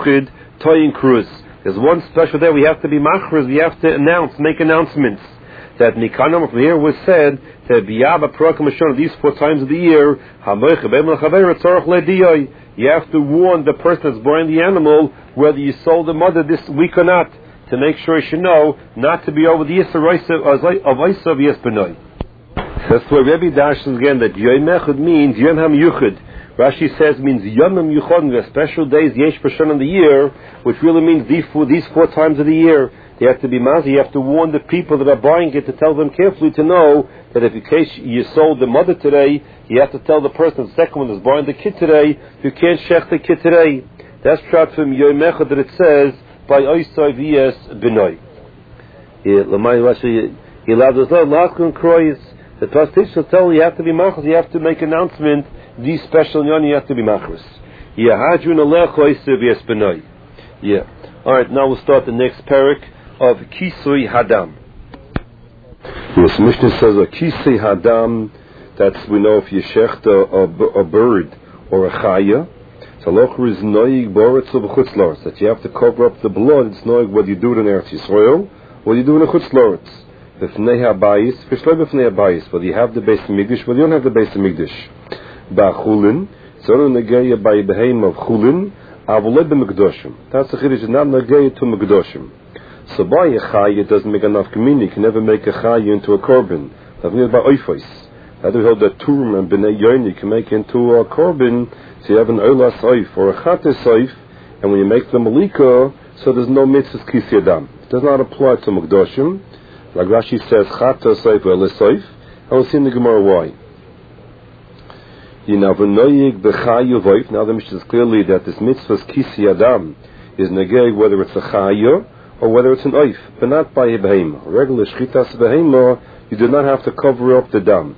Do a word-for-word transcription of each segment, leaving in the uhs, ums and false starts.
Yuchid Toyin Cruz. There's one special day we have to be machriz, we have to announce, make announcements. That Nikanam from here was said that Biyaba Parakam Ashon, these four times of the year, you have to warn the person that's buying the animal whether you sold the mother this week or not, to make sure you should know not to be over the Yisra of Isav Yisbenoi. That's why Rebbe dashes again that Yom Echad means Yom HaMiyuchad. Rashi says means Yom HaMiyuchad, the special days Yesh B'Shon in the year, which really means these four, these four times of the year. You have to be mazi. You have to warn the people that are buying it, to tell them carefully to know that if in case you sold the mother today, you have to tell the person, the second one that's buying the kid today, you can't shech the kid today. That's shot from Yom Echad that it says by Oisai V'Yes B'Noi. He allowed us last one croys. The Pastish will tell you have to be machas. You have to make announcement. These special yon you have to be machas. Yehadrun Alech Oisai V'Yes B'Noi. Yeah. All right. Now we'll start the next parak of Kisui Hadam. Yes, Mishnah says a Kisui Hadam, that's, we know if you shecht a, a, a bird or a chaya, so lochur is noig boretz of a chutzlaretz, that you have to cover up the blood. It's noig whether you do it in Eretz Yisrael, or you do it in a chutzlaretz. B'fnei habayis, v'shloi b'fnei habayis, whether you have the Beis Hamikdash, whether you don't have the Beis Hamikdash. Ba'chulin, so no negeya by beheim of chulin, avulei b'mekdoshim. That's the chiddush, not negeya to mekdoshim. So by a chaya, it doesn't make enough community. You can never make a chaya into a korban. That's by oifos. That we hold that turum and b'nei yoni can make into a korban. So you have an olas oif or a chates oif, and when you make the malika, so there's no mitzvah kisi adam. It does not apply to mukdoshim. Like Rashi says, chates oif or elis oif. And we'll see in the Gemara why. You know, v'noyig b'chayu oif. Now the Mishnah is clearly that this mitzvah kisi adam is negay whether it's a chaya or whether it's an oif, but not by a behema. Regular shchitas behema, you do not have to cover up the dam.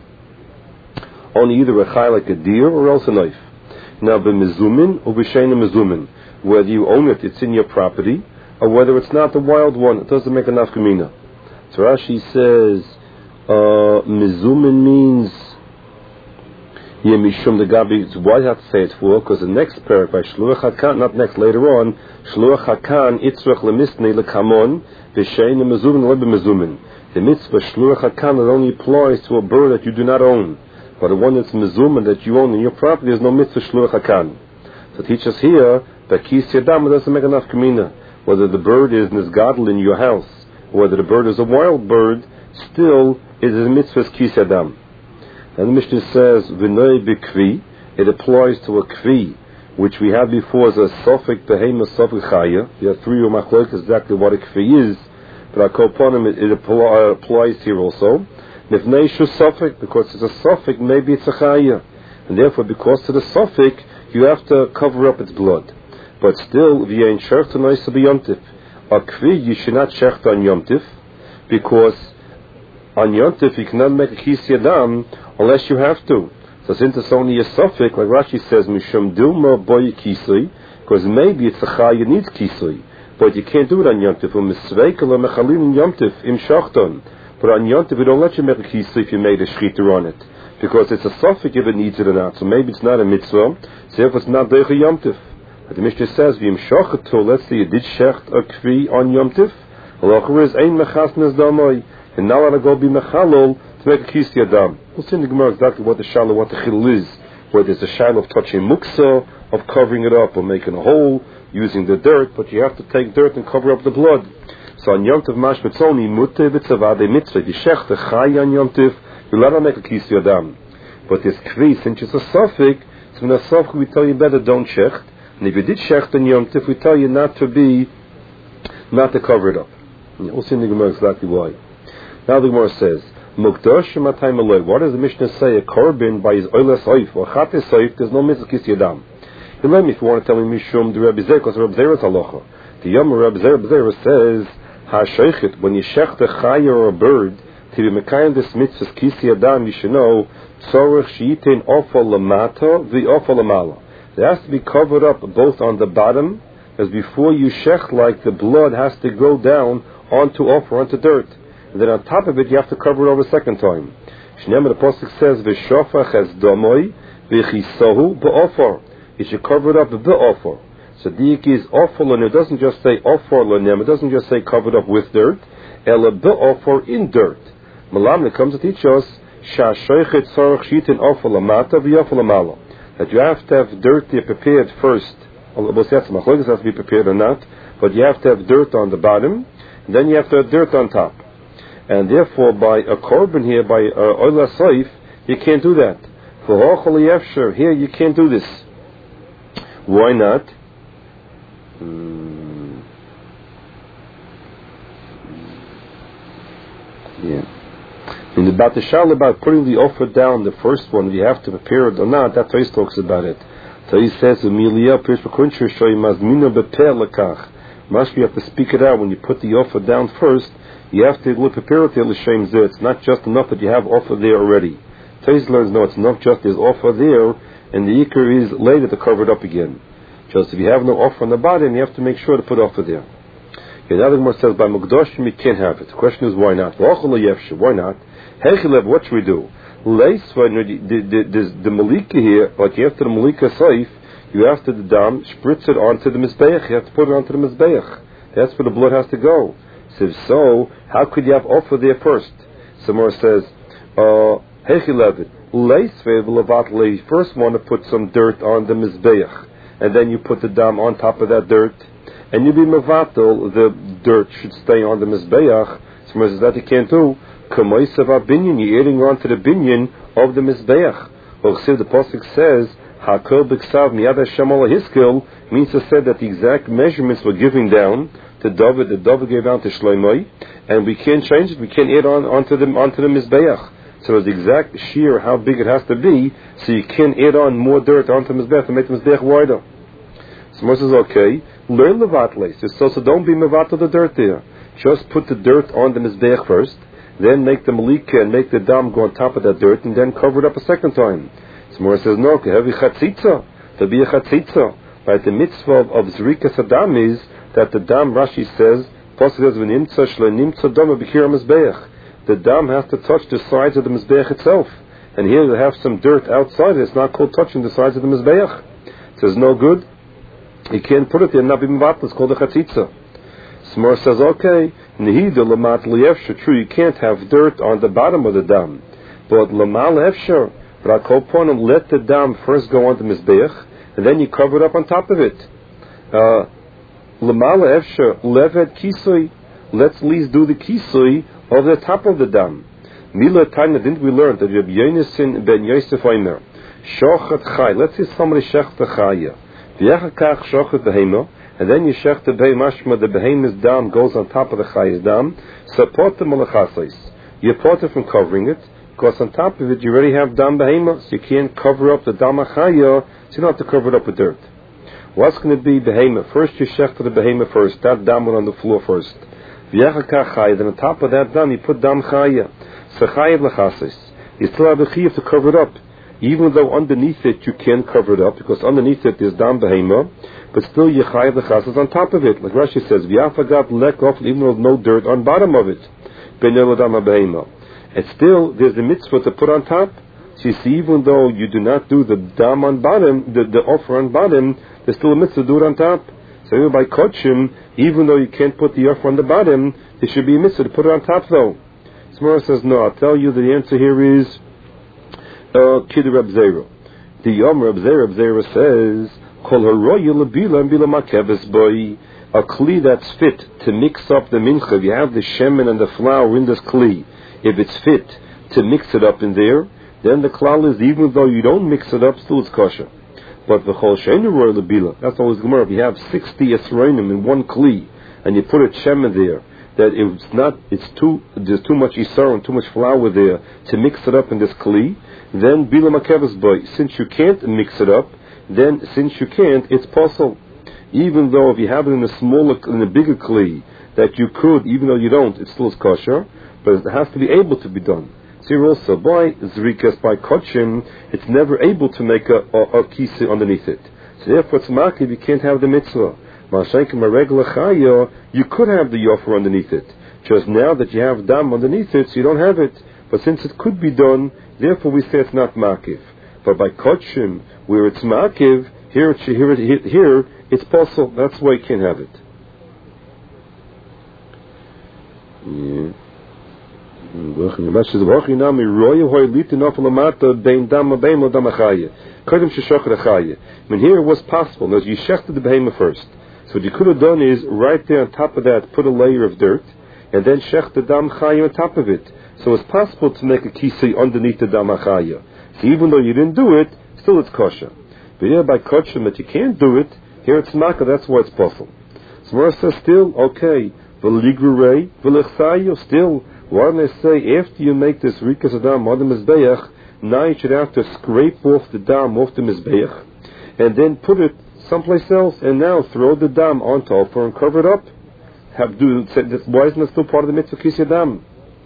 Only either a chay like a deer or else an oif. Now, b'mezumin or b'sheina mezumin, whether you own it, it's in your property, or whether it's not the wild one, it doesn't make enough kamina. So Rashi says, uh, mezumin means Yemishum the Gabi. Why do you have to say it for? Because the next parak by Shluach Hakan, not next, later on, Shluach Hakan Itzrach Lemisnei Lekamon V'Shein Mezumin Lebe Mezumin. The mitzvah Shluach Hakan it only applies to a bird that you do not own, but the one that's Mezumin that you own in your property is no mitzvah Shluach Hakan. So teach us here that Kis Yadam doesn't make enough kamina. Whether the bird is Nizgadl in your house, or whether the bird is a wild bird, still it is a mitzvah Kis Yadam. And the Mishnah says, V'noi b'kvi, it applies to a kvi, which we had before as a sofik behema sofik chaya. You have three umachloik exactly what a kvi is, but I call upon him, it, it applies here also. Nifnei shu sofik, because it's a sofik, maybe it's a chaya. And therefore, because of the sofik, you have to cover up its blood. But still, v'yein shechta noisa b'yomtiv. A kvi, you should not shechta on yomtiv, because on yomtiv you cannot make a kis yadam unless you have to. So since it's only a suffix, like Rashi says, Mishum Dilma Boy Kisui, because maybe it's a chaya needs kisui, but you can't do it on yomtiv. But on yomtiv we don't let you make a kisui if you made a shchita on it, because it's a suffix if it needs it or not. So maybe it's not a mitzvah, so if it's not deicha yomtiv. But the Mishnah says, V'im shachatu, let's say you did shecht a kvi on yomtiv, halacha is ein mechasnes damai, and now I'll go be mechalol to make a kis yadam. We'll see in the Gemara exactly what the shalom, what the chilul is, whether it's a shalom of touching muksa, of covering it up, or making a hole, using the dirt, but you have to take dirt and cover up the blood. So on Yom Tov Mash Mitzoni, Mute B'Tzavade Mitzvah, the Shech, the Chay on Yom Tov, you let her make a kis yadam. But this kvi, since it's a suffix, so in a suffix we tell you better don't shecht, and if you did shecht on Yom Tov, we tell you not to be, not to cover it up. We'll see in the Gemara exactly why. Now the Gemara says, Mukdosh Matay Malay. What does the Mishnah say? A korban by his oilas oif or chates oif, there's no mitzvah kis yadam. You let me if you want to tell me Mishum the Rebbe Zer, because Rebbe Zer is halacha. The Yom Rebbe Zer, Rebbe Zer says, HaSheichet, when you shech a chaya or a bird, to be mekayim this mitzvah kis yadam, you should know, tzorech sheyitin ofal lamata v'ofal lamala. It has to be covered up both on the bottom, as before you shech, like the blood has to go down onto offer, onto dirt. And then on top of it, you have to cover it over a second time. Shneimah, the Pasuk says, V'shofach es domoy v'chisohu b'ofar. You should cover it up b'ofar. Sadiq is awful, and it doesn't just say offer l'nem, it doesn't just say covered up with dirt, ela be'offer in dirt. Malam comes to teach us sha'shoichet tzarech shitin offer lamata v'yoffer lamala, that you have to have dirt prepared first. Both has to be prepared or not, but you have to have dirt on the bottom, and then you have to have dirt on top. And therefore, by a korban here, by oil uh, saif, you can't do that. For hochel yefsher, here you can't do this. Why not? Hmm. Yeah. In the Batashal about putting the offer down, the first one, you have to prepare it or not, that Tais talks about it. So he says, Emilia, must you have to speak it out when you put the offer down first. You have to look prepare it. It's not just enough that you have offer there already. Tais learns no, it's not just there's offer there, and the ikar is later to cover it up again. Just if you have no offer on the bottom, you have to make sure to put offer there. Another one says by Mukdoshim you can't have it. The question is why not? Why not? What should we do? The, the, the, the malika here, like after the malika saif, you have to the dam, spritz it onto the mizbeach. You have to put it onto the mizbeach. That's where the blood has to go. So if so, how could you have offer there first? Somewhere says, Hechilevet, you first want to put some dirt on the mizbeach, and then you put the dam on top of that dirt, and you be mevatel, the dirt should stay on the mizbeach. Somewhere says that you can't do. Binyan, you're adding on to the binyan of the mizbeach. Well, the pasuk says, "Hakol b'ksav miyad Hashem ala hiskil," means to say that the exact measurements were giving down to David. The David gave down to Shlomo, and we can't change it. We can't add on onto the onto the mizbeach. So it's the exact shear how big it has to be, so you can't add on more dirt onto the mizbeach to make the mizbeach wider. So Moses says, okay, learn levatles. So so don't be mevatel the dirt there. Just put the dirt on the mizbeach first. Then make the malika and make the dam go on top of that dirt, and then cover it up a second time. So Mora says, no, heavy chatzitza, to be a chatzitza. Right, the mitzvah of, of zrika sadam is that the dam, Rashi says, the dam has to touch the sides of the mizbeach itself. And here they have some dirt outside it. It's not called touching the sides of the mizbeach. It says, no good. You can't put it there, not be mevat, it's called a chatzitza. Smor says, okay, Nehida Lamat Liefsher, true, you can't have dirt on the bottom of the dam. But Lamal Efsher, but I call upon him, let the dam first go on the Mizbeach, and then you cover it up on top of it. Lamal Efsher, Levet Kisui, let's at least do the Kisui of the top of the dam. Mila Tanya, didn't we learn that Rabbi Yonason ben Yosef Omer, Shochat Chai, let's say somebody Shech the Chaya, V'yachakach Shochat Behema, and then you shech the behemashma, the behemoth's dam goes on top of the chay's dam. Support the malachasais. You part it from covering it, because on top of it you already have dam behemah, so you can't cover up the dam achaya, so you don't have to cover it up with dirt. What's going to be behemah? First you shech the behemah first, that dam went on the floor first. V'yachakach chaya, then on top of that dam you put dam chaya. So chayav lachasais. You still have the chiyuv to cover it up. Even though underneath it you can't cover it up, because underneath it is dam behemah, but still you chayav the chasas on top of it. Like Rashi says, v'yafagat lek off, even though there's no dirt on bottom of it. B'nei dam behemah. And still there's a mitzvah to put on top. So you see, even though you do not do the dam on bottom, the, the offer on bottom, there's still a mitzvah to do it on top. So even by kochim, even though you can't put the offer on the bottom, there should be a mitzvah to put it on top though. Smora says, no, I'll tell you the answer here is Kid Reb Zera. The Yom Reb Zera, Reb Zera says, Kol haroya lebila and bila makeves boy, a kli that's fit to mix up the mincha. If you have the shemen and the flour in this kli, if it's fit to mix it up in there, then the klal is, even though you don't mix it up, still it's kosher. But the chol sheinu roya lebila, that's always gemara. If you have sixty esronim in one kli and you put a shemen there, that it's not, it's too, there's too much isar and too much flour there to mix it up in this kli, then bila makeves boy. Since you can't mix it up, then since you can't, it's possible. Even though if you have it in a smaller, in a bigger kli, that you could, even though you don't, it still is kosher, but it has to be able to be done. So here also, by zrikas, by kochim, it's never able to make a, a, a kisi underneath it. So therefore, it's makiv, you can't have the mitzvah. Ma'ashenkim a regular chaya, you could have the yofer underneath it. Just now that you have dam underneath it, so you don't have it. But since it could be done, therefore we say it's not makiv. But by kochim, where it's makiv, Here, it, here, it, here it's possible. That's why you can't have it. Yeah. When here it was possible, as you shechted the behemoth first. So what you could have done is, right there on top of that, put a layer of dirt, and then shech the dam chaya on top of it. So it's possible to make a kisei underneath the dam chaya. So even though you didn't do it, still it's kosher. But here by koshim that you can't do it, here it's maka, that's why it's possible. So Mara says still, okay, v'ligrurei, v'lechsayu, still, why don't they say, after you make this rikas adam on the mizbeach, now you should have to scrape off the dam off the mizbeach, and then put it someplace else, and now throw the dam on top and cover it up. Have do why isn't it still part of the mitzvah kisei dam?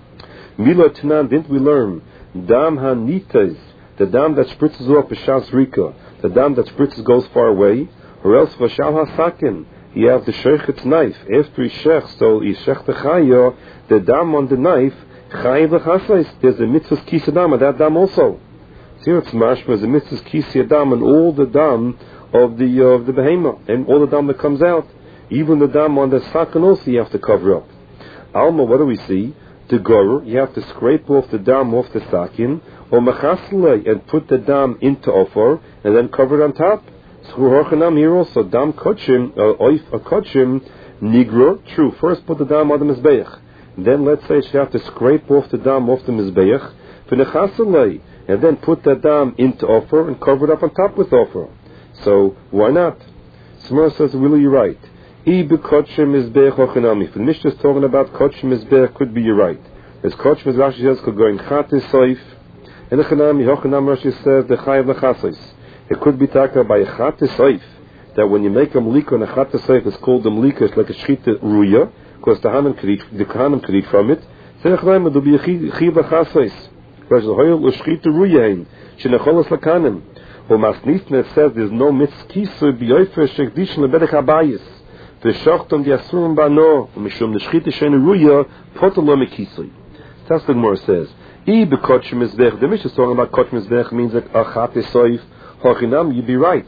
Mila Tanan, didn't we learn? Dam hanitas, the dam that spritzes off b'shas rika, the dam that spritzes goes far away, or else v'shal hasakin, you have the sheichet's knife. After he shech, so he shech the chaya, the dam on the knife, chayiv l'chasais, there's a mitzvah kisei dam on that dam also. So here it's mashma, there's a mitzvah kisei dam on all the dam of the uh, of the behemoth, and all the dam that comes out. Even the dam on the sakin also you have to cover up. Alma, what do we see? The gorer, you have to scrape off the dam off the sakin, or machasle, and put the dam into offer, and then cover it on top. So here also, dam kochim, oif a kochim, nigro, true, first put the dam on the mizbeach. Then let's say you have to scrape off the dam off the mizbeach, v'nechasle, and then put the dam into offer, and cover it up on top with offer. So, why not? Samara says, really, you're right. I be kochim mizbeach ochinami. If the Mishnah is talking about kochim mizbeach, could be you're right. As kochim mizbeach, Rashi says, could go in chatis soif. And the chinami, hochinam Rashi says, the chayiv lechasos. It could be talking by a chatis soif, that when you make a mlika on a chatis soif, it's called a mlika, it's like a shchita ruya, because the Hanan could eat, the Kahanim could eat from it. So the chinami, there'll be a chayiv lechasos. Rashi says, hoyel l'shchita ruya, shenecholas lakanim. Well, Masnitne says there's no mitzkisu b'yofer shekdish lebedek habayis. V'shachtom diasurim bano mishum neshchita shein ruya potelo mekisui. That's the Gemara says. I bekochim mizbech. The Mishnah is talking about kochim mizbech means like achat esoif hochinam. You'd be right.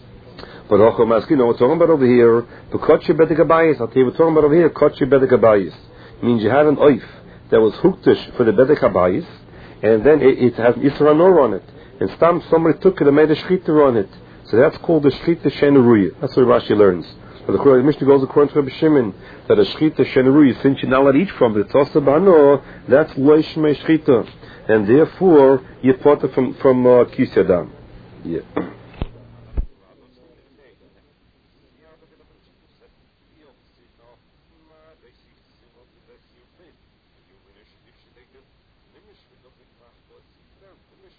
But hochom maskino, we're talking about over here bekochim bedek habayis. I'll tell you, we're talking about over here kochim bedek habayis. Means you had an oif that was huktish for the bedek habayis, and then it, it has isra nor on it. And Stam, somebody took it and made a shchita on it. So that's called the shchita shenaruya. That's what Rashi learns. But the Mishnah goes according to Rabbi Shimon that a shchita shenaruya, since you're not allowed to eat from it, it's also bano, that's loishmei shchita. And therefore, you bought it from, from uh, kisei dam. Yeah.